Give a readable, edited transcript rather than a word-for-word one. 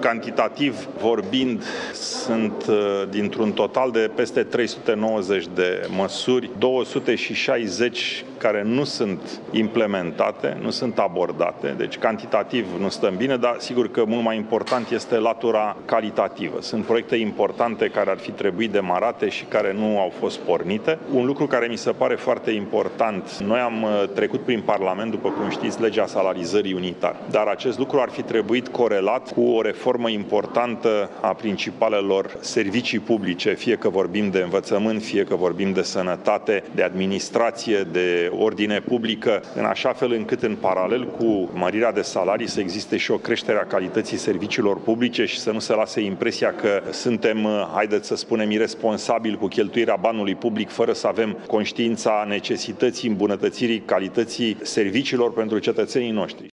Cantitativ vorbind, sunt dintr-un total de peste 390 de măsuri, 260 care nu sunt implementate, nu sunt abordate. Deci cantitativ nu stăm bine, dar sigur că mult mai important este latura calitativă. Sunt proiecte importante care ar fi trebuit demarate și care nu au fost pornite. Un lucru care mi se pare foarte important, noi am trecut prin Parlament, după cum știți, legea salarizării unitar. Dar acest lucru ar fi trebuit corelat cu o reformă importantă a principalelor servicii publice, fie că vorbim de învățământ, fie că vorbim de sănătate, de administrație, de ordine publică, în așa fel încât în paralel cu mărirea de salarii să existe și o creștere a calității serviciilor publice și să nu se lase impresia că suntem, haideți să spunem, iresponsabili cu cheltuirea banului public fără să avem conștiința necesității îmbunătățirii calității serviciilor pentru cetățenii noștri.